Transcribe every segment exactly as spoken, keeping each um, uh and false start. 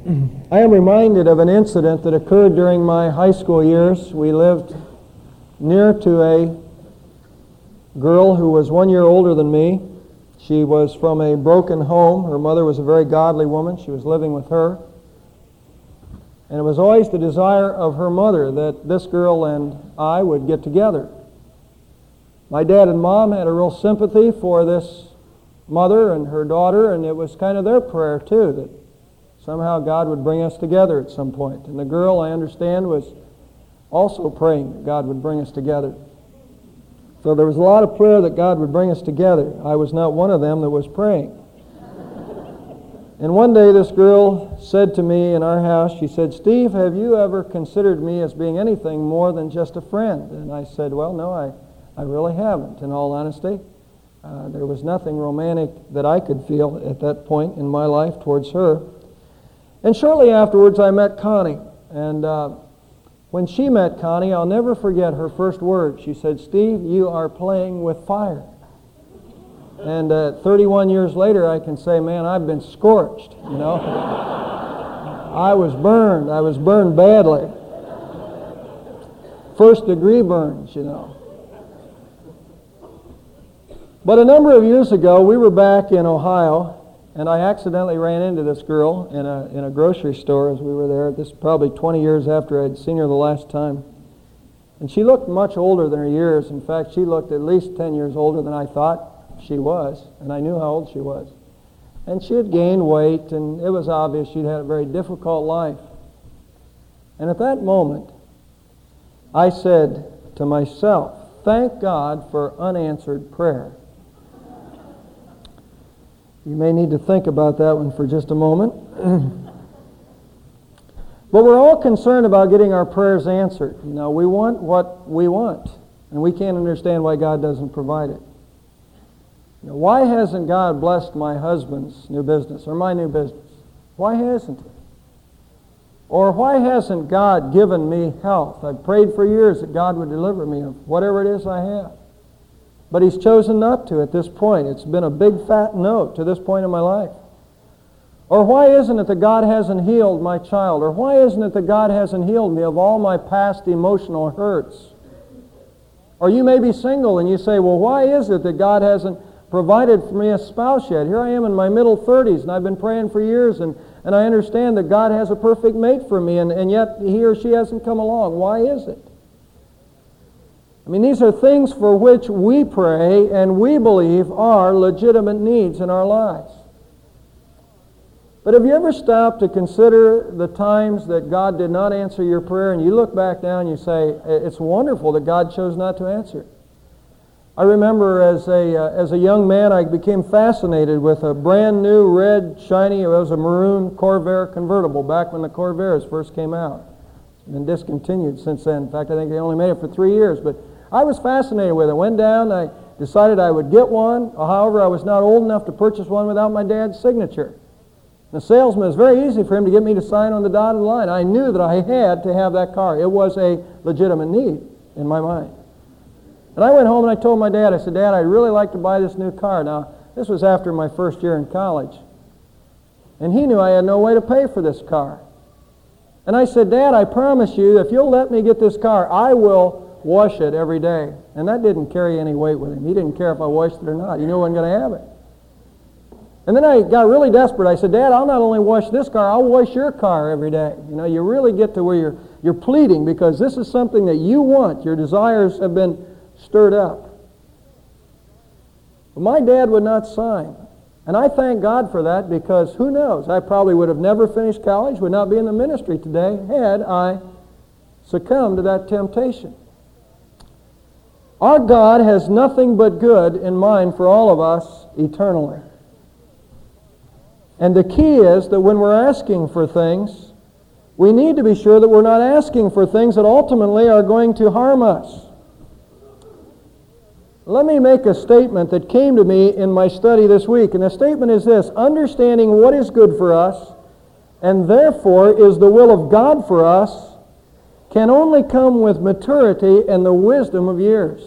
I am reminded of an incident that occurred during my high school years. We lived near to a girl who was one year older than me. She was from a broken home. Her mother was a very godly woman. She was living with her. And it was always the desire of her mother that this girl and I would get together. My dad and mom had a real sympathy for this mother and her daughter, and it was kind of their prayer too, that somehow God would bring us together at some point. And the girl, I understand, was also praying that God would bring us together. So there was a lot of prayer that God would bring us together. I was not one of them that was praying. And one day this girl said to me in our house, she said, "Steve, have you ever considered me as being anything more than just a friend?" And I said, "Well, no, I, I really haven't, in all honesty." Uh, there was nothing romantic that I could feel at that point in my life towards her. And shortly afterwards I met Connie. And uh, when she met Connie, I'll never forget her first word. She said, "Steve, you are playing with fire." And uh, thirty-one years later, I can say, man, I've been scorched, you know. I was burned. I was burned badly. First degree burns, you know. But a number of years ago, we were back in Ohio, and I accidentally ran into this girl in a in a grocery store as we were there. This is probably twenty years after I'd seen her the last time. And she looked much older than her years. In fact, she looked at least ten years older than I thought she was, and I knew how old she was. And she had gained weight, and it was obvious she'd had a very difficult life. And at that moment, I said to myself, thank God for unanswered prayer. You may need to think about that one for just a moment. But we're all concerned about getting our prayers answered. You know, we want what we want, and we can't understand why God doesn't provide it. You know, why hasn't God blessed my husband's new business or my new business? Why hasn't He? Or why hasn't God given me health? I've prayed for years that God would deliver me of whatever it is I have. But He's chosen not to at this point. It's been a big fat no to this point in my life. Or why isn't it that God hasn't healed my child? Or why isn't it that God hasn't healed me of all my past emotional hurts? Or you may be single and you say, well, why is it that God hasn't provided for me a spouse yet? Here I am in my middle thirties, and I've been praying for years, and, and I understand that God has a perfect mate for me, and, and yet he or she hasn't come along. Why is it? I mean, these are things for which we pray and we believe are legitimate needs in our lives. But have you ever stopped to consider the times that God did not answer your prayer, and you look back now and you say, it's wonderful that God chose not to answer it? I remember as a uh, as a young man, I became fascinated with a brand new red, shiny, it was a maroon Corvair convertible back when the Corvairs first came out. It's been discontinued since then. In fact, I think they only made it for three years. But I was fascinated with it. Went down, I decided I would get one. However, I was not old enough to purchase one without my dad's signature. The salesman, it was very easy for him to get me to sign on the dotted line. I knew that I had to have that car. It was a legitimate need in my mind. And I went home and I told my dad, I said, Dad, I'd really like to buy this new car. Now, this was after my first year in college. And he knew I had no way to pay for this car. And I said, Dad, I promise you, if you'll let me get this car, I will wash it every day. And that didn't carry any weight with him. He didn't care if I washed it or not. He knew I wasn't going to have it. And then I got really desperate. I said, Dad, I'll not only wash this car, I'll wash your car every day. You know, you really get to where you're, you're pleading because this is something that you want. Your desires have been stirred up. But my dad would not sign. And I thank God for that because who knows, I probably would have never finished college, would not be in the ministry today had I succumbed to that temptation. Our God has nothing but good in mind for all of us eternally. And the key is that when we're asking for things, we need to be sure that we're not asking for things that ultimately are going to harm us. Let me make a statement that came to me in my study this week, and the statement is this: understanding what is good for us, and therefore is the will of God for us, can only come with maturity and the wisdom of years.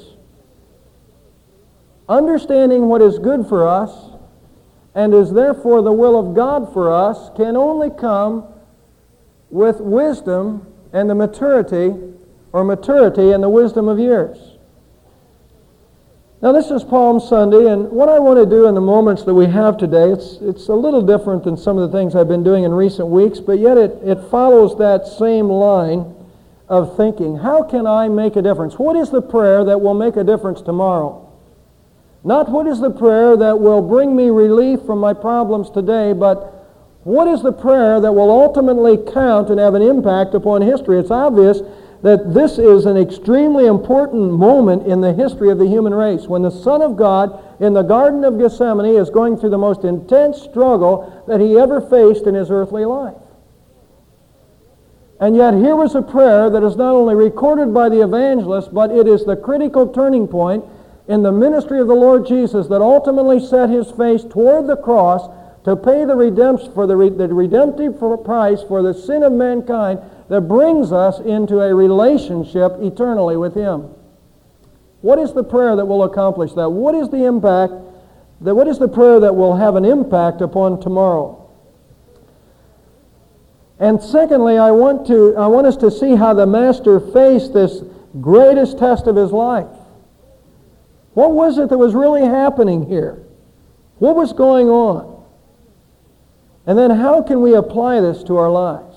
Understanding what is good for us, and is therefore the will of God for us, can only come with wisdom and the maturity, or maturity and the wisdom of years. Now this is Palm Sunday, and what I want to do in the moments that we have today, it's, it's a little different than some of the things I've been doing in recent weeks, but yet it, it follows that same line of thinking. How can I make a difference? What is the prayer that will make a difference tomorrow? Not what is the prayer that will bring me relief from my problems today, but what is the prayer that will ultimately count and have an impact upon history? It's obvious that this is an extremely important moment in the history of the human race, when the Son of God in the Garden of Gethsemane is going through the most intense struggle that he ever faced in his earthly life. And yet here was a prayer that is not only recorded by the evangelist, but it is the critical turning point in the ministry of the Lord Jesus that ultimately set his face toward the cross to pay the redemption for the, re- the redemptive price for the sin of mankind that brings us into a relationship eternally with him. What is the prayer that will accomplish that? What is the impact, that, what is the prayer that will have an impact upon tomorrow? And secondly, I want to I want us to see how the Master faced this greatest test of his life. What was it that was really happening here? What was going on? And then how can we apply this to our lives?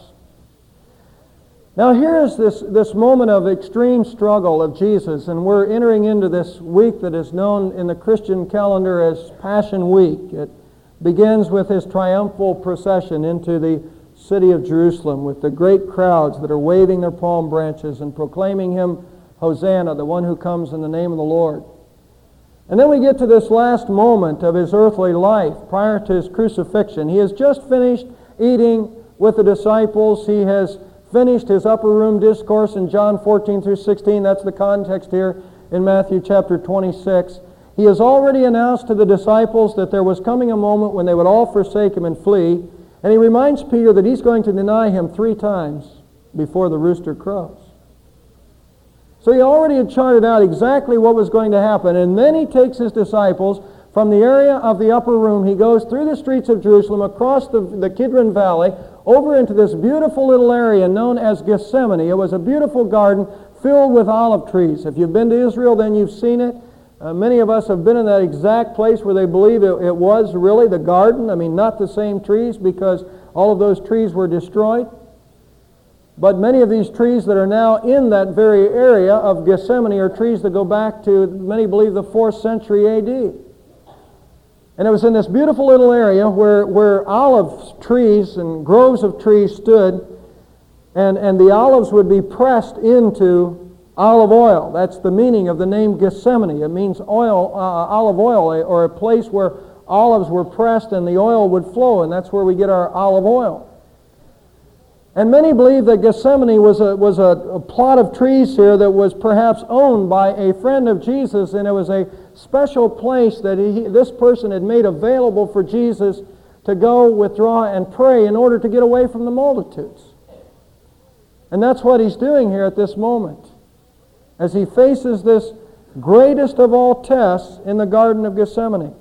Now here is this, this moment of extreme struggle of Jesus, and we're entering into this week that is known in the Christian calendar as Passion Week. It begins with his triumphal procession into the city of Jerusalem with the great crowds that are waving their palm branches and proclaiming him, Hosanna, the one who comes in the name of the Lord. And then we get to this last moment of his earthly life prior to his crucifixion. He has just finished eating with the disciples. He has finished his upper room discourse in John fourteen through sixteen. That's the context here in Matthew chapter twenty-six. He has already announced to the disciples that there was coming a moment when they would all forsake him and flee. And he reminds Peter that he's going to deny him three times before the rooster crows. So he already had charted out exactly what was going to happen. And then he takes his disciples from the area of the upper room. He goes through the streets of Jerusalem, across the, the Kidron Valley, over into this beautiful little area known as Gethsemane. It was a beautiful garden filled with olive trees. If you've been to Israel, then you've seen it. Uh, many of us have been in that exact place where they believe it, it was really the garden. I mean, not the same trees, because all of those trees were destroyed. But many of these trees that are now in that very area of Gethsemane are trees that go back to, many believe, the fourth century A D. And it was in this beautiful little area where, where olive trees and groves of trees stood, and, and the olives would be pressed into olive oil. That's the meaning of the name Gethsemane. It means oil, uh, olive oil, or a place where olives were pressed and the oil would flow, and that's where we get our olive oil. And many believe that Gethsemane was a was a, a plot of trees here that was perhaps owned by a friend of Jesus, and it was a special place that he, this person had made available for Jesus to go, withdraw, and pray in order to get away from the multitudes. And that's what he's doing here at this moment, as he faces this greatest of all tests in the Garden of Gethsemane.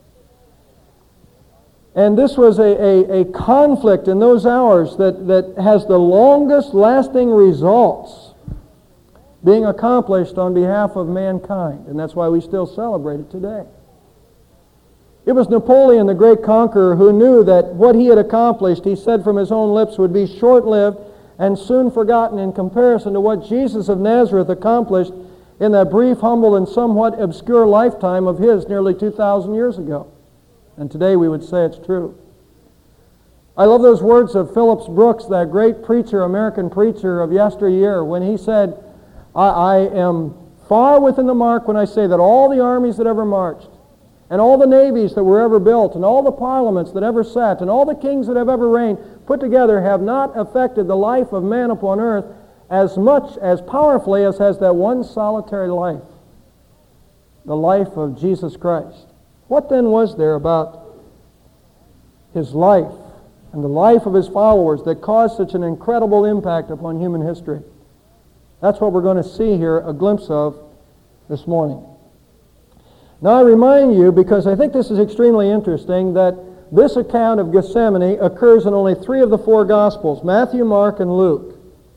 And this was a, a, a conflict in those hours that, that has the longest lasting results being accomplished on behalf of mankind. And that's why we still celebrate it today. It was Napoleon, the great conqueror, who knew that what he had accomplished, he said from his own lips, would be short-lived and soon forgotten in comparison to what Jesus of Nazareth accomplished in that brief, humble, and somewhat obscure lifetime of his nearly two thousand years ago. And today we would say it's true. I love those words of Phillips Brooks, that great preacher, American preacher of yesteryear, when he said, I, I am far within the mark when I say that all the armies that ever marched, and all the navies that were ever built, and all the parliaments that ever sat, and all the kings that have ever reigned, put together have not affected the life of man upon earth as much, as powerfully as has that one solitary life, the life of Jesus Christ. What then was there about his life and the life of his followers that caused such an incredible impact upon human history? That's what we're going to see here a glimpse of this morning. Now I remind you, because I think this is extremely interesting, that this account of Gethsemane occurs in only three of the four Gospels, Matthew, Mark, and Luke.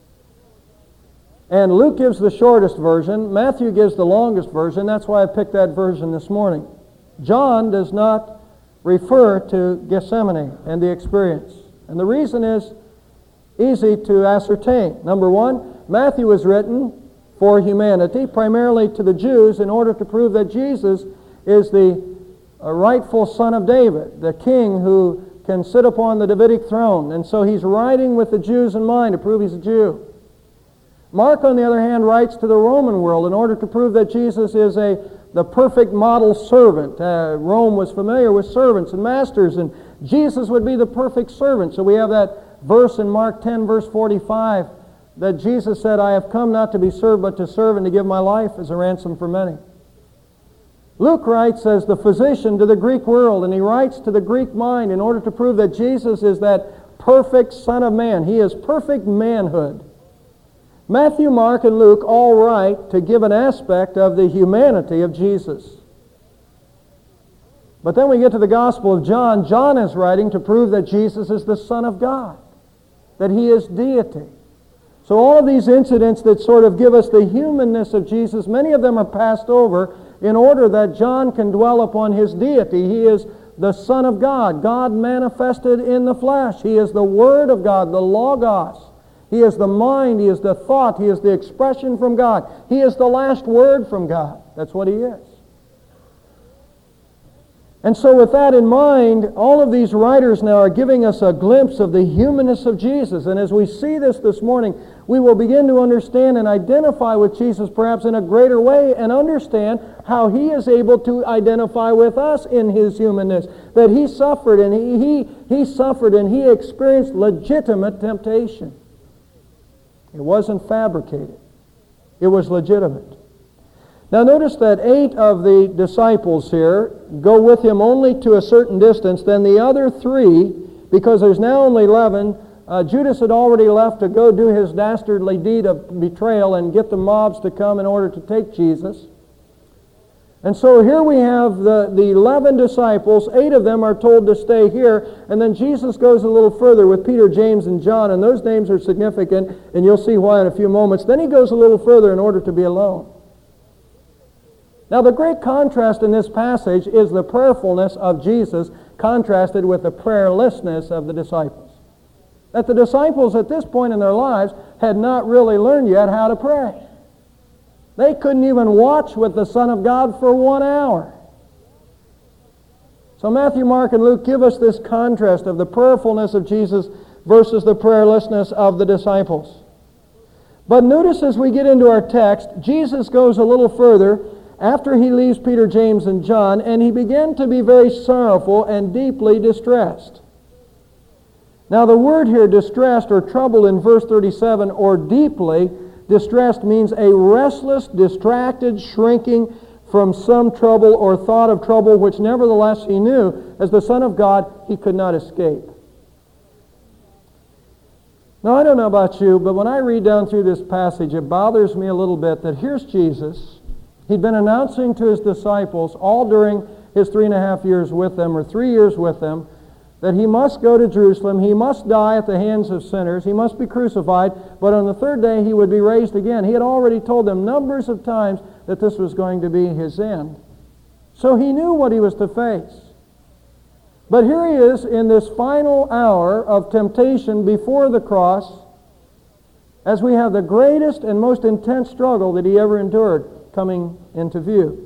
And Luke gives the shortest version. Matthew gives the longest version. That's why I picked that version this morning. John does not refer to Gethsemane and the experience. And the reason is easy to ascertain. Number one, Matthew was written for humanity, primarily to the Jews, in order to prove that Jesus is the rightful son of David, the king who can sit upon the Davidic throne. And so he's writing with the Jews in mind to prove he's a Jew. Mark, on the other hand, writes to the Roman world in order to prove that Jesus is a the perfect model servant. Uh, Rome was familiar with servants and masters, and Jesus would be the perfect servant. So we have that verse in Mark ten, verse forty-five, that Jesus said, I have come not to be served, but to serve and to give my life as a ransom for many. Luke writes as the physician to the Greek world, and he writes to the Greek mind in order to prove that Jesus is that perfect Son of Man. He is perfect manhood. Matthew, Mark, and Luke all write to give an aspect of the humanity of Jesus. But then we get to the Gospel of John. John is writing to prove that Jesus is the Son of God, that He is deity. So all of these incidents that sort of give us the humanness of Jesus, many of them are passed over in order that John can dwell upon His deity. He is the Son of God, God manifested in the flesh. He is the Word of God, the Logos. He is the mind, He is the thought, He is the expression from God. He is the last word from God. That's what He is. And so with that in mind, all of these writers now are giving us a glimpse of the humanness of Jesus. And as we see this this morning, we will begin to understand and identify with Jesus perhaps in a greater way and understand how He is able to identify with us in His humanness. That He suffered and He, he, he suffered and He experienced legitimate temptation. It wasn't fabricated. It was legitimate. Now notice that eight of the disciples here go with Him only to a certain distance. Then the other three, because there's now only eleven, uh, Judas had already left to go do his dastardly deed of betrayal and get the mobs to come in order to take Jesus. And so here we have the, the eleven disciples. Eight of them are told to stay here. And then Jesus goes a little further with Peter, James, and John. And those names are significant, and you'll see why in a few moments. Then He goes a little further in order to be alone. Now the great contrast in this passage is the prayerfulness of Jesus contrasted with the prayerlessness of the disciples. That the disciples at this point in their lives had not really learned yet how to pray. They couldn't even watch with the Son of God for one hour. So Matthew, Mark, and Luke give us this contrast of the prayerfulness of Jesus versus the prayerlessness of the disciples. But notice as we get into our text, Jesus goes a little further after He leaves Peter, James, and John, and He began to be very sorrowful and deeply distressed. Now the word here, distressed or troubled in verse thirty-seven, or deeply distressed, means a restless, distracted, shrinking from some trouble or thought of trouble which nevertheless He knew, as the Son of God, He could not escape. Now I don't know about you, but when I read down through this passage, it bothers me a little bit that here's Jesus. He'd been announcing to His disciples all during His three and a half years with them, or three years with them, that He must go to Jerusalem, He must die at the hands of sinners, He must be crucified, but on the third day He would be raised again. He had already told them numbers of times that this was going to be His end. So He knew what He was to face. But here He is in this final hour of temptation before the cross, as we have the greatest and most intense struggle that He ever endured coming into view.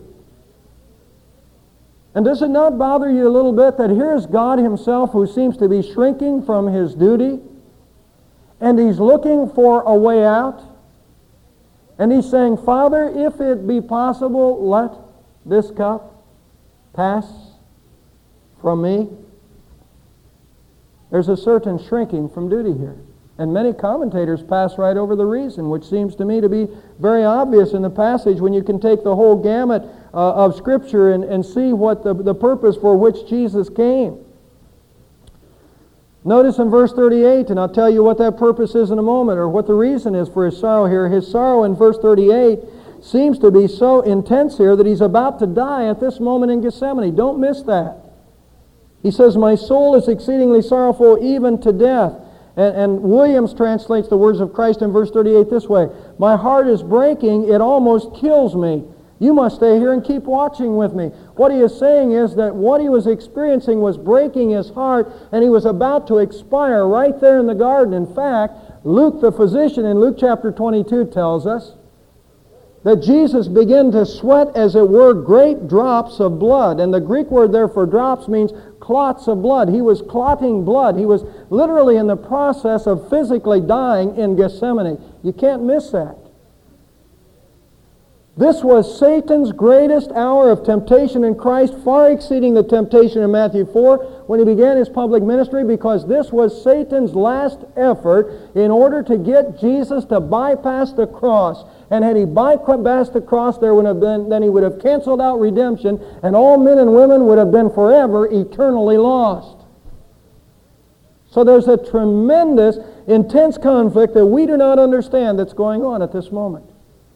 And does it not bother you a little bit that here is God Himself who seems to be shrinking from His duty, and He's looking for a way out, and He's saying, Father, if it be possible, let this cup pass from me? There's a certain shrinking from duty here. And many commentators pass right over the reason, which seems to me to be very obvious in the passage when you can take the whole gamut uh, of Scripture and, and see what the, the purpose for which Jesus came. Notice in verse thirty-eight, and I'll tell you what that purpose is in a moment, or what the reason is for His sorrow here. His sorrow in verse thirty-eight seems to be so intense here that He's about to die at this moment in Gethsemane. Don't miss that. He says, my soul is exceedingly sorrowful, even to death. And, and Williams translates the words of Christ in verse thirty-eight this way, my heart is breaking, it almost kills me. You must stay here and keep watching with me. What he is saying is that what he was experiencing was breaking his heart, and he was about to expire right there in the garden. In fact, Luke the physician in Luke chapter twenty-two tells us that Jesus began to sweat, as it were, great drops of blood. And the Greek word there for drops means clots of blood. He was clotting blood. He was literally in the process of physically dying in Gethsemane. You can't miss that. This was Satan's greatest hour of temptation in Christ, far exceeding the temptation in Matthew four when he began his public ministry, because this was Satan's last effort in order to get Jesus to bypass the cross. And had he bypassed the cross, there would have been, then he would have canceled out redemption, and all men and women would have been forever eternally lost. So there's a tremendous, intense conflict that we do not understand that's going on at this moment.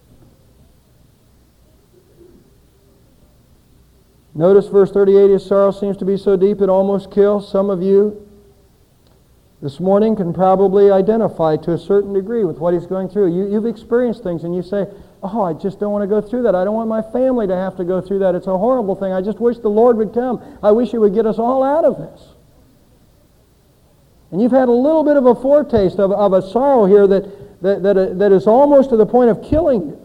Notice verse thirty-eight, his sorrow seems to be so deep it almost kills. Some of you this morning can probably identify to a certain degree with what he's going through. You, you've experienced things and you say, oh, I just don't want to go through that. I don't want my family to have to go through that. It's a horrible thing. I just wish the Lord would come. I wish he would get us all out of this. And you've had a little bit of a foretaste of, of a sorrow here that, that, that, that is almost to the point of killing you.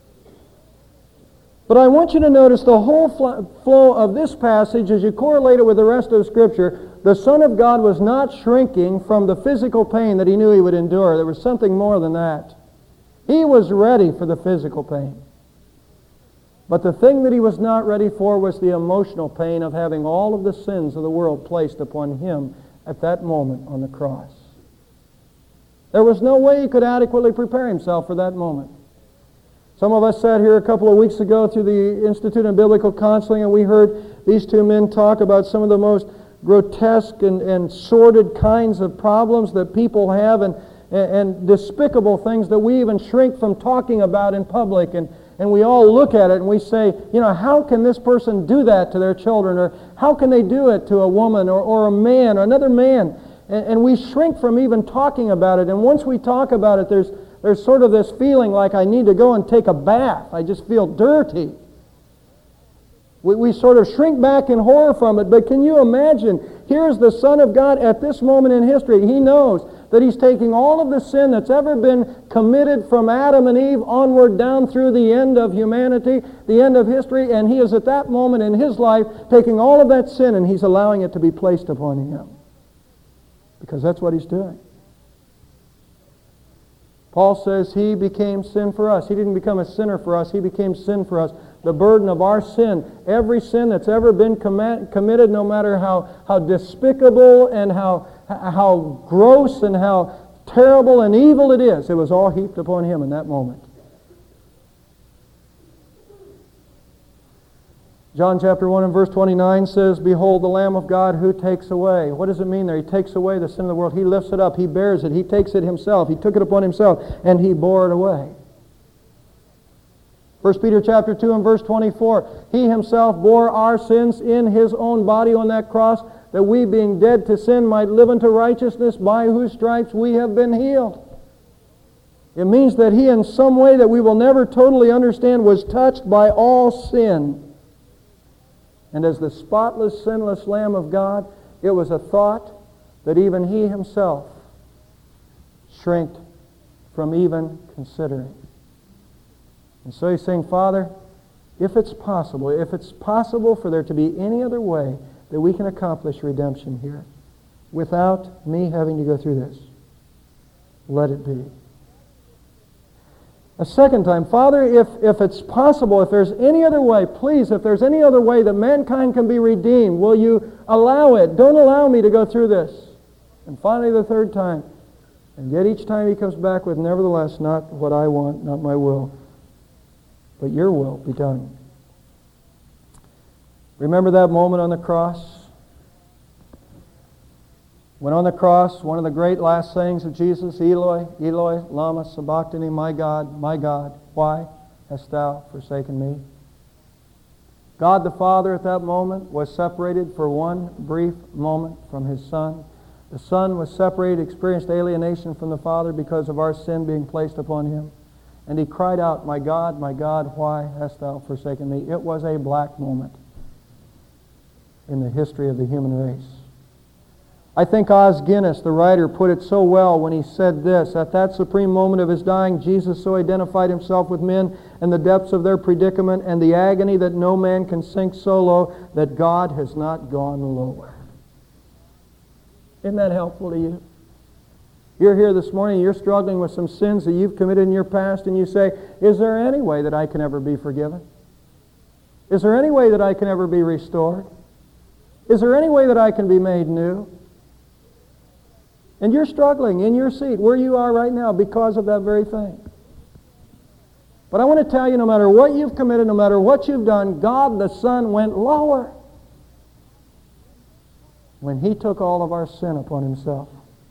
But I want you to notice the whole flow of this passage as you correlate it with the rest of Scripture. The Son of God was not shrinking from the physical pain that he knew he would endure. There was something more than that. He was ready for the physical pain. But the thing that he was not ready for was the emotional pain of having all of the sins of the world placed upon him at that moment on the cross. There was no way he could adequately prepare himself for that moment. Some of us sat here a couple of weeks ago through the Institute of Biblical Counseling, and we heard these two men talk about some of the most grotesque and, and sordid kinds of problems that people have, and, and, and despicable things that we even shrink from talking about in public. And, and we all look at it and we say, you know, how can this person do that to their children? Or how can they do it to a woman or, or a man or another man? And, and we shrink from even talking about it. And once we talk about it, there's There's sort of this feeling like I need to go and take a bath. I just feel dirty. We, we sort of shrink back in horror from it. But can you imagine? Here's the Son of God at this moment in history. He knows that he's taking all of the sin that's ever been committed from Adam and Eve onward down through the end of humanity, the end of history, and he is at that moment in his life taking all of that sin and he's allowing it to be placed upon him. Because that's what he's doing. Paul says he became sin for us. He didn't become a sinner for us. He became sin for us. The burden of our sin, every sin that's ever been com- committed, no matter how, how despicable and how, how gross and how terrible and evil it is, it was all heaped upon him in that moment. John chapter one and verse twenty-nine says, behold the Lamb of God who takes away. What does it mean there? He takes away the sin of the world. He lifts it up. He bears it. He takes it himself. He took it upon himself and he bore it away. First Peter chapter two and verse twenty-four, he himself bore our sins in his own body on that cross, that we being dead to sin might live unto righteousness, by whose stripes we have been healed. It means that he in some way that we will never totally understand was touched by all sin. And as the spotless, sinless Lamb of God, it was a thought that even he himself shrank from even considering. And so he's saying, Father, if it's possible, if it's possible for there to be any other way that we can accomplish redemption here, without me having to go through this, let it be. A second time, Father, if, if it's possible, if there's any other way, please, if there's any other way that mankind can be redeemed, will you allow it? Don't allow me to go through this. And finally, the third time, and yet each time he comes back with, nevertheless, not what I want, not my will, but your will be done. Remember that moment on the cross? When on the cross, one of the great last sayings of Jesus, Eloi, Eloi, lama sabachthani, my God, my God, why hast thou forsaken me? God the Father at that moment was separated for one brief moment from His Son. The Son was separated, experienced alienation from the Father because of our sin being placed upon Him. And He cried out, "My God, my God, why hast Thou forsaken me?" It was a black moment in the history of the human race. I think Os Guinness, the writer, put it so well when he said this: at that supreme moment of His dying, Jesus so identified Himself with men and the depths of their predicament and the agony that no man can sink so low that God has not gone lower. Isn't that helpful to you? You're here this morning, you're struggling with some sins that you've committed in your past, and you say, is there any way that I can ever be forgiven? Is there any way that I can ever be restored? Is there any way that I can be made new? And you're struggling in your seat, where you are right now, because of that very thing. But I want to tell you, no matter what you've committed, no matter what you've done, God the Son went lower when He took all of our sin upon Himself.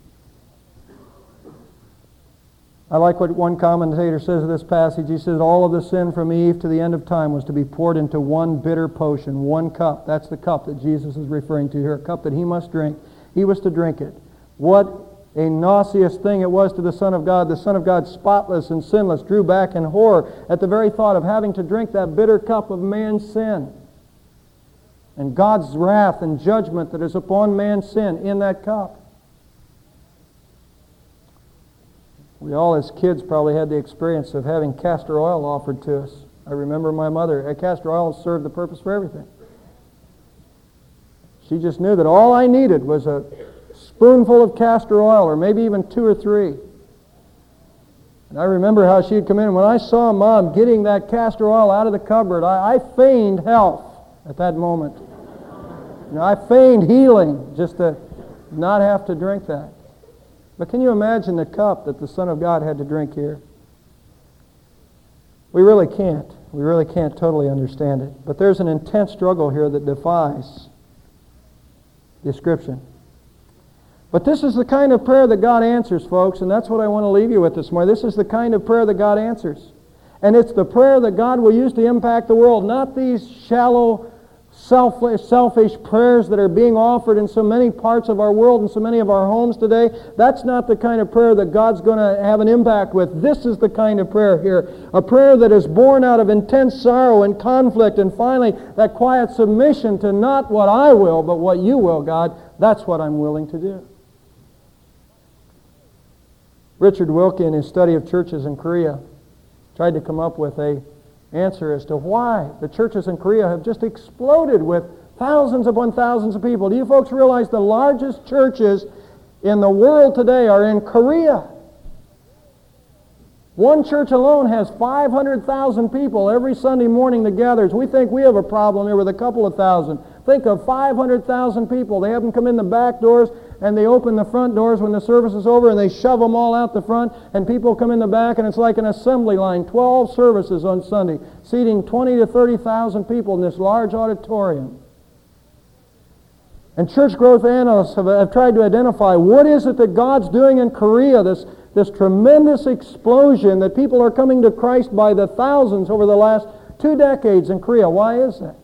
I like what one commentator says of this passage. He says, all of the sin from Eve to the end of time was to be poured into one bitter potion, one cup. That's the cup that Jesus is referring to here, a cup that He must drink. He was to drink it. What a nauseous thing it was to the Son of God. The Son of God, spotless and sinless, drew back in horror at the very thought of having to drink that bitter cup of man's sin. And God's wrath and judgment that is upon man's sin in that cup. We all as kids probably had the experience of having castor oil offered to us. I remember my mother. Castor oil served the purpose for everything. She just knew that all I needed was a spoonful of castor oil, or maybe even two or three. And I remember how she'd come in, and when I saw Mom getting that castor oil out of the cupboard, I, I feigned health at that moment. You know, I feigned healing just to not have to drink that. But can you imagine the cup that the Son of God had to drink here? We really can't. We really can't totally understand it. But there's an intense struggle here that defies description. But this is the kind of prayer that God answers, folks, and that's what I want to leave you with this morning. This is the kind of prayer that God answers. And it's the prayer that God will use to impact the world, not these shallow, selfish, selfish prayers that are being offered in so many parts of our world and so many of our homes today. That's not the kind of prayer that God's going to have an impact with. This is the kind of prayer here. A prayer that is born out of intense sorrow and conflict, and finally that quiet submission to not what I will, but what You will, God. That's what I'm willing to do. Richard Wilkie, in his study of churches in Korea, tried to come up with a answer as to why the churches in Korea have just exploded with thousands upon thousands of people. Do you folks realize the largest churches in the world today are in Korea? One church alone has five hundred thousand people every Sunday morning that gathers. We think we have a problem here with a couple of thousand. Think of five hundred thousand people. They have them come in the back doors, and they open the front doors when the service is over, and they shove them all out the front, and people come in the back, and it's like an assembly line. twelve services on Sunday, seating twenty to thirty thousand people in this large auditorium. And church growth analysts have, have tried to identify what is it that God's doing in Korea, this, this tremendous explosion that people are coming to Christ by the thousands over the last two decades in Korea. Why is that?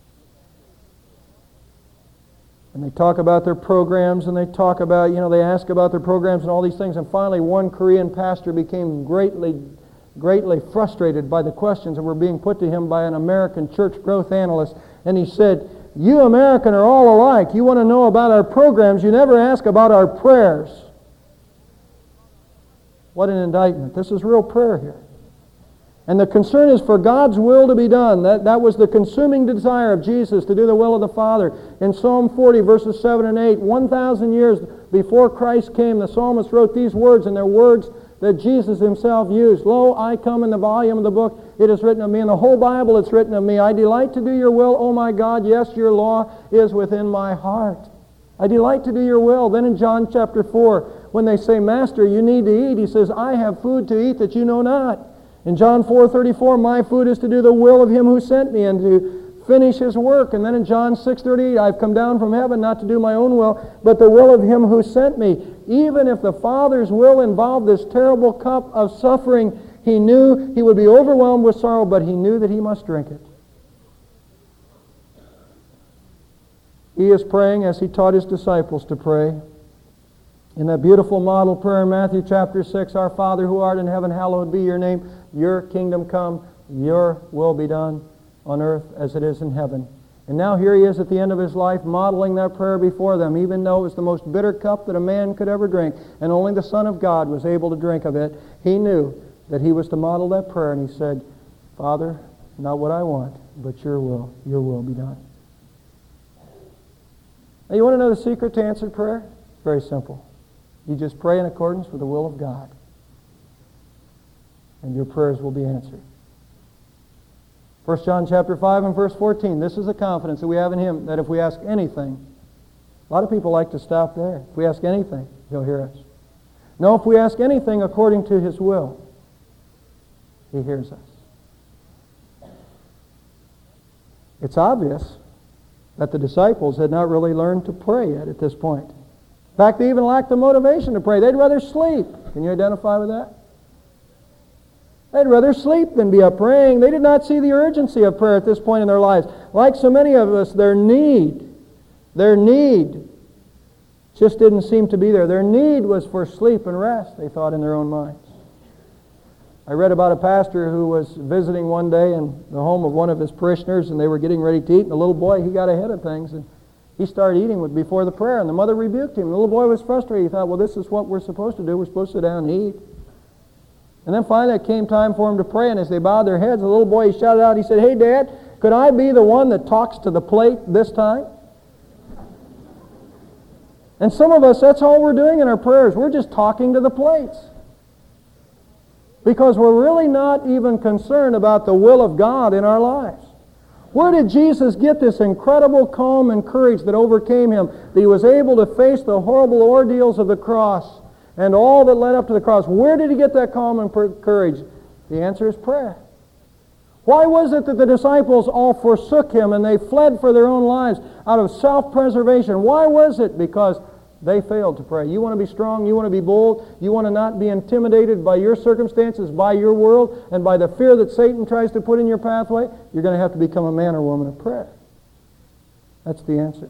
And they talk about their programs, and they talk about, you know, they ask about their programs and all these things. And finally, one Korean pastor became greatly, greatly frustrated by the questions that were being put to him by an American church growth analyst. And he said, "You American are all alike. You want to know about our programs. You never ask about our prayers." What an indictment. This is real prayer here. And the concern is for God's will to be done. That, that was the consuming desire of Jesus, to do the will of the Father. In Psalm forty, verses seven and eight, one thousand years before Christ came, the psalmist wrote these words, and they're words that Jesus Himself used. "Lo, I come in the volume of the book. It is written of me." In the whole Bible it's written of me. "I delight to do Your will, O my God. Yes, Your law is within my heart." I delight to do Your will. Then in John chapter four, when they say, "Master, you need to eat," He says, "I have food to eat that you know not." In John four thirty-four, "My food is to do the will of Him who sent me and to finish His work." And then in John six thirty-eight, "I've come down from heaven not to do my own will, but the will of Him who sent me." Even if the Father's will involved this terrible cup of suffering, He knew He would be overwhelmed with sorrow, but He knew that He must drink it. He is praying as He taught His disciples to pray. In that beautiful model prayer in Matthew chapter six, Our Father who art in heaven, hallowed be your name. Your kingdom come, your will be done on earth as it is in heaven. And now here He is at the end of His life modeling that prayer before them, even though it was the most bitter cup that a man could ever drink, and only the Son of God was able to drink of it. He knew that He was to model that prayer, and He said, Father, not what I want, but your will, your will be done. Now you want to know the secret to answered prayer? It's very simple. You just pray in accordance with the will of God, and your prayers will be answered. First John chapter five and verse fourteen. This is the confidence that we have in Him, that if we ask anything, a lot of people like to stop there. If we ask anything, He'll hear us. No, if we ask anything according to His will, He hears us. It's obvious that the disciples had not really learned to pray yet at this point. In fact, they even lacked the motivation to pray. They'd rather sleep. Can you identify with that? They'd rather sleep than be up praying. They did not see the urgency of prayer at this point in their lives. Like so many of us, their need, their need just didn't seem to be there. Their need was for sleep and rest, they thought in their own minds. I read about a pastor who was visiting one day in the home of one of his parishioners, and they were getting ready to eat, and the little boy, he got ahead of things, and he started eating with before the prayer, and the mother rebuked him. The little boy was frustrated. He thought, well, this is what we're supposed to do. We're supposed to sit down and eat. And then finally it came time for him to pray, and as they bowed their heads, the little boy, he shouted out, he said, hey, Dad, could I be the one that talks to the plate this time? And some of us, that's all we're doing in our prayers. We're just talking to the plates. Because we're really not even concerned about the will of God in our lives. Where did Jesus get this incredible calm and courage that overcame Him, that He was able to face the horrible ordeals of the cross and all that led up to the cross? Where did He get that calm and courage? The answer is prayer. Why was it that the disciples all forsook Him and they fled for their own lives out of self-preservation? Why was it? Because they failed to pray. You want to be strong, you want to be bold, you want to not be intimidated by your circumstances, by your world, and by the fear that Satan tries to put in your pathway, you're going to have to become a man or woman of prayer. That's the answer.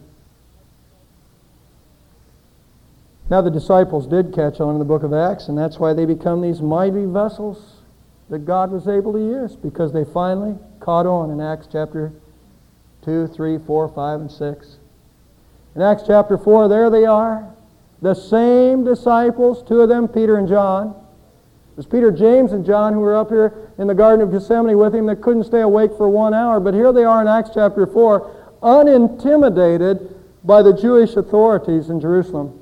Now the disciples did catch on in the book of Acts, and that's why they become these mighty vessels that God was able to use, because they finally caught on in Acts chapter two, three, four, five, and six. In Acts chapter four, there they are, the same disciples, two of them, Peter and John. It was Peter, James, and John who were up here in the Garden of Gethsemane with Him that couldn't stay awake for one hour. But here they are in Acts chapter four, unintimidated by the Jewish authorities in Jerusalem.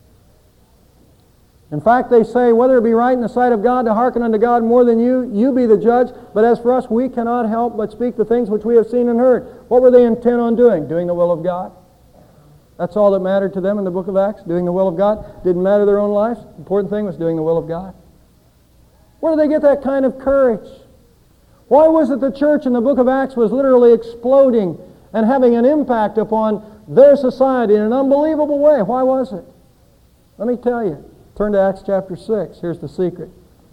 In fact, they say, whether it be right in the sight of God to hearken unto God more than you, you be the judge. But as for us, we cannot help but speak the things which we have seen and heard. What were they intent on doing? Doing the will of God. That's all that mattered to them in the book of Acts, doing the will of God. Didn't matter their own lives. The important thing was doing the will of God. Where did they get that kind of courage? Why was it the church in the book of Acts was literally exploding and having an impact upon their society in an unbelievable way? Why was it? Let me tell you. Turn to Acts chapter six. Here's the secret.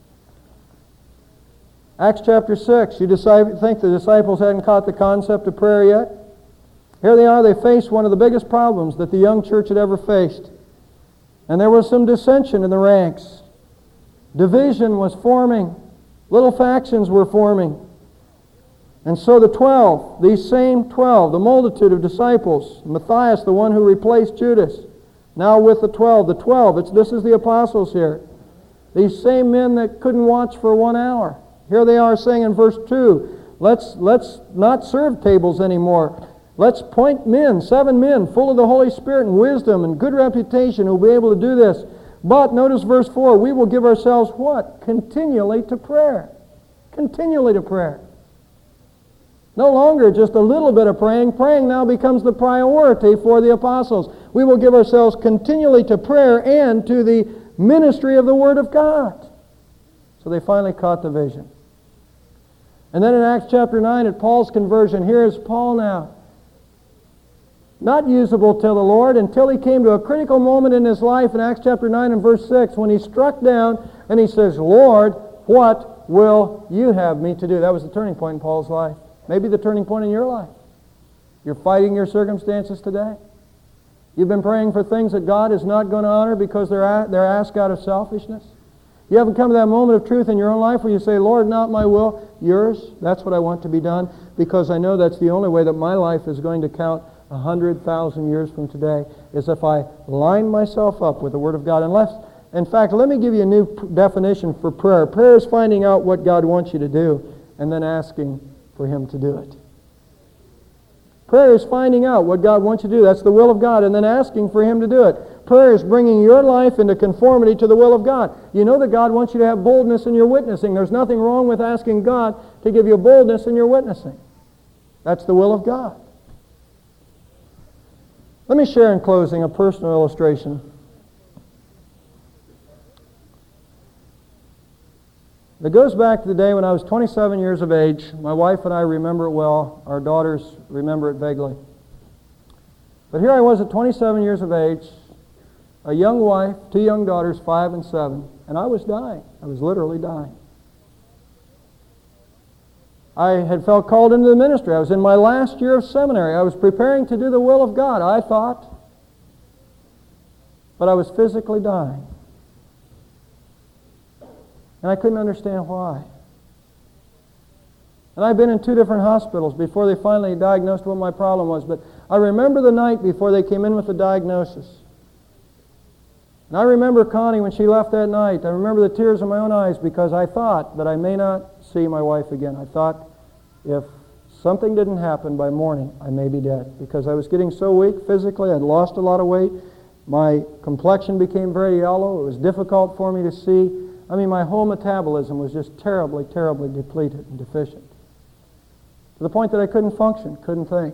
Acts chapter six. You decide, think the disciples hadn't caught the concept of prayer yet? Here they are, they faced one of the biggest problems that the young church had ever faced. And there was some dissension in the ranks. Division was forming. Little factions were forming. And so the twelve, these same twelve, the multitude of disciples, Matthias, the one who replaced Judas, now with the twelve, the twelve, it's, this is the apostles here. These same men that couldn't watch for one hour. Here they are saying in verse two, let's, let's not serve tables anymore. Let's appoint men, seven men, full of the Holy Spirit and wisdom and good reputation who will be able to do this. But, notice verse four, we will give ourselves what? Continually to prayer. Continually to prayer. No longer just a little bit of praying. Praying now becomes the priority for the apostles. We will give ourselves continually to prayer and to the ministry of the Word of God. So they finally caught the vision. And then in Acts chapter nine, at Paul's conversion, here is Paul now. Not usable to the Lord until he came to a critical moment in his life in Acts chapter nine and verse six when he struck down and he says, Lord, what will you have me to do? That was the turning point in Paul's life. Maybe the turning point in your life. You're fighting your circumstances today. You've been praying for things that God is not going to honor because they're, a- they're asked out of selfishness. You haven't come to that moment of truth in your own life where you say, Lord, not my will, yours. That's what I want to be done, because I know that's the only way that my life is going to count a hundred thousand years from today, is if I line myself up with the Word of God. Unless, in fact, let me give you a new p- definition for prayer. Prayer is finding out what God wants you to do and then asking for Him to do it. Prayer is finding out what God wants you to do. That's the will of God, and then asking for Him to do it. Prayer is bringing your life into conformity to the will of God. You know that God wants you to have boldness in your witnessing. There's nothing wrong with asking God to give you boldness in your witnessing. That's the will of God. Let me share in closing a personal illustration. It goes back to the day when I was twenty-seven years of age. My wife and I remember it well. Our daughters remember it vaguely. But here I was at twenty-seven years of age, a young wife, two young daughters, five and seven, and I was dying. I was literally dying. I had felt called into the ministry. I was in my last year of seminary. I was preparing to do the will of God, I thought. But I was physically dying. And I couldn't understand why. And I've been in two different hospitals before they finally diagnosed what my problem was. But I remember the night before they came in with the diagnosis. And I remember Connie when she left that night. I remember the tears in my own eyes because I thought that I may not see my wife again. I thought if something didn't happen by morning, I may be dead. Because I was getting so weak physically. I'd lost a lot of weight. My complexion became very yellow. It was difficult for me to see. I mean, my whole metabolism was just terribly, terribly depleted and deficient. To the point that I couldn't function, couldn't think.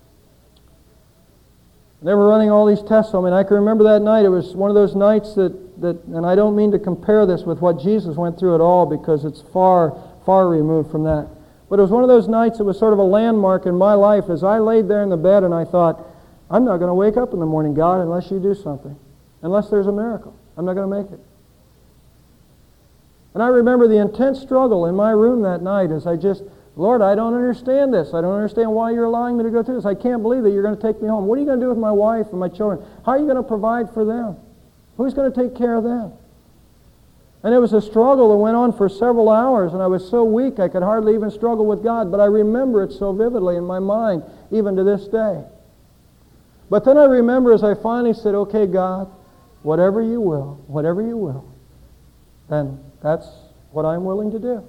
They were running all these tests on me, and I can remember that night. It was one of those nights that, that, and I don't mean to compare this with what Jesus went through at all, because it's far, far removed from that. But it was one of those nights that was sort of a landmark in my life as I laid there in the bed and I thought, I'm not going to wake up in the morning, God, unless you do something. Unless there's a miracle. I'm not going to make it. And I remember the intense struggle in my room that night as I just, Lord, I don't understand this. I don't understand why you're allowing me to go through this. I can't believe that you're going to take me home. What are you going to do with my wife and my children? How are you going to provide for them? Who's going to take care of them? And it was a struggle that went on for several hours, and I was so weak I could hardly even struggle with God, but I remember it so vividly in my mind, even to this day. But then I remember as I finally said, okay, God, whatever you will, whatever you will, then that's what I'm willing to do.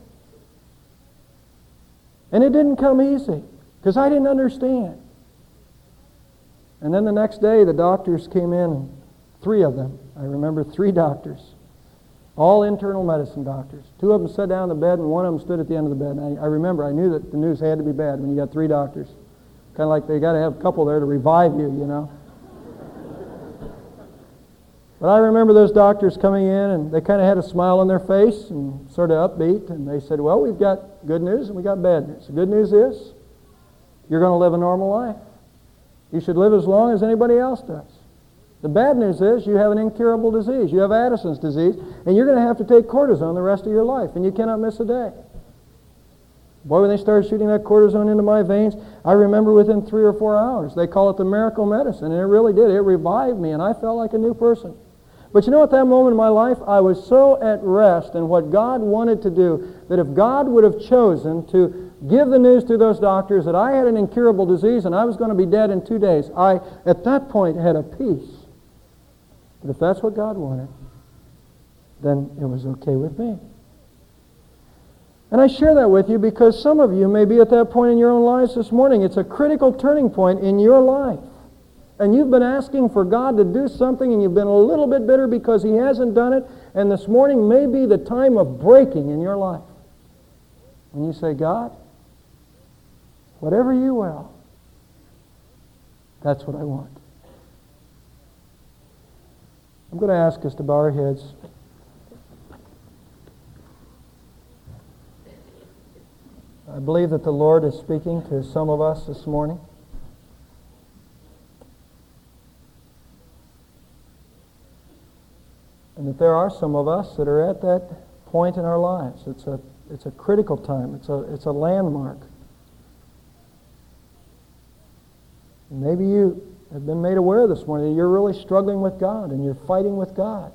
And it didn't come easy, because I didn't understand. And then the next day, the doctors came in, and three of them, I remember three doctors, all internal medicine doctors. Two of them sat down in the bed, and one of them stood at the end of the bed. And I, I remember, I knew that the news had to be bad when you got three doctors. Kind of like they got to have a couple there to revive you, you know. But I remember those doctors coming in, and they kind of had a smile on their face and sort of upbeat, and they said, well, we've got good news and we got bad news. The good news is you're going to live a normal life. You should live as long as anybody else does. The bad news is you have an incurable disease. You have Addison's disease, and you're going to have to take cortisone the rest of your life, and you cannot miss a day. Boy, when they started shooting that cortisone into my veins, I remember within three or four hours. They call it the miracle medicine, and it really did. It revived me, and I felt like a new person. But you know, at that moment in my life, I was so at rest in what God wanted to do that if God would have chosen to give the news to those doctors that I had an incurable disease and I was going to be dead in two days, I, at that point, had a peace. But if that's what God wanted, then it was okay with me. And I share that with you because some of you may be at that point in your own lives this morning. It's a critical turning point in your life. And you've been asking for God to do something, and you've been a little bit bitter because He hasn't done it, and this morning may be the time of breaking in your life. And you say, God, whatever you will, that's what I want. I'm going to ask us to bow our heads. I believe that the Lord is speaking to some of us this morning. And that there are some of us that are at that point in our lives. It's a, it's a critical time. It's a, it's a landmark. And maybe you have been made aware this morning that you're really struggling with God and you're fighting with God.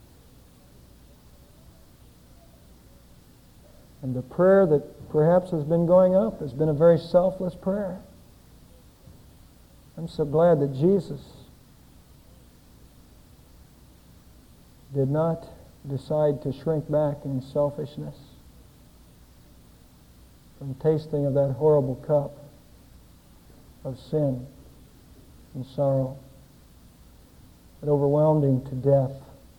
And the prayer that perhaps has been going up has been a very selfless prayer. I'm so glad that Jesus did not decide to shrink back in selfishness from tasting of that horrible cup of sin and sorrow that overwhelmed him to death.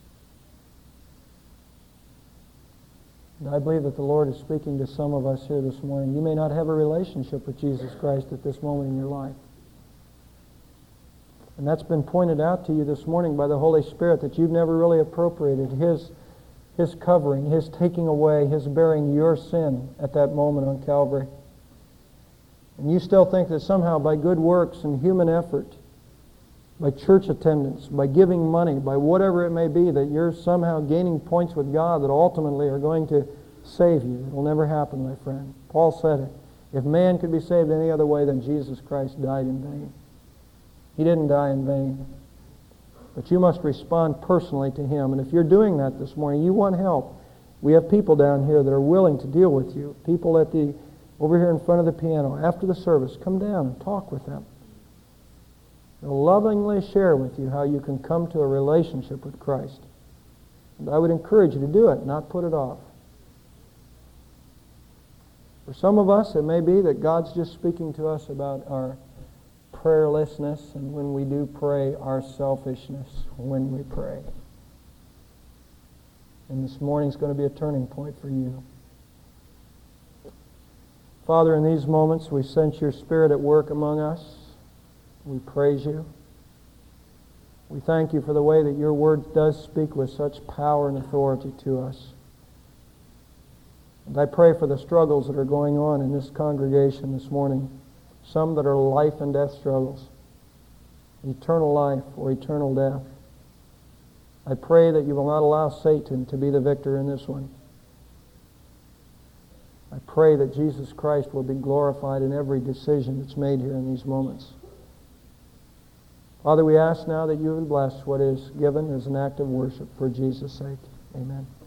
And I believe that the Lord is speaking to some of us here this morning. You may not have a relationship with Jesus Christ at this moment in your life. And that's been pointed out to you this morning by the Holy Spirit, that you've never really appropriated His, His covering, His taking away, His bearing your sin at that moment on Calvary. And you still think that somehow by good works and human effort, by church attendance, by giving money, by whatever it may be, that you're somehow gaining points with God that ultimately are going to save you. It will never happen, my friend. Paul said it. If man could be saved any other way than Jesus Christ died in vain. He didn't die in vain. But you must respond personally to Him. And if you're doing that this morning, you want help. We have people down here that are willing to deal with you. People at the over here in front of the piano. After the service, come down and talk with them. They'll lovingly share with you how you can come to a relationship with Christ. And I would encourage you to do it, not put it off. For some of us, it may be that God's just speaking to us about our prayerlessness, and when we do pray, our selfishness when we pray. And this morning's going to be a turning point for you. Father, in these moments, we sense your Spirit at work among us. We praise you. We thank you for the way that your word does speak with such power and authority to us. And I pray for the struggles that are going on in this congregation this morning. Some that are life and death struggles. Eternal life or eternal death. I pray that you will not allow Satan to be the victor in this one. I pray that Jesus Christ will be glorified in every decision that's made here in these moments. Father, we ask now that you would bless what is given as an act of worship for Jesus' sake. Amen.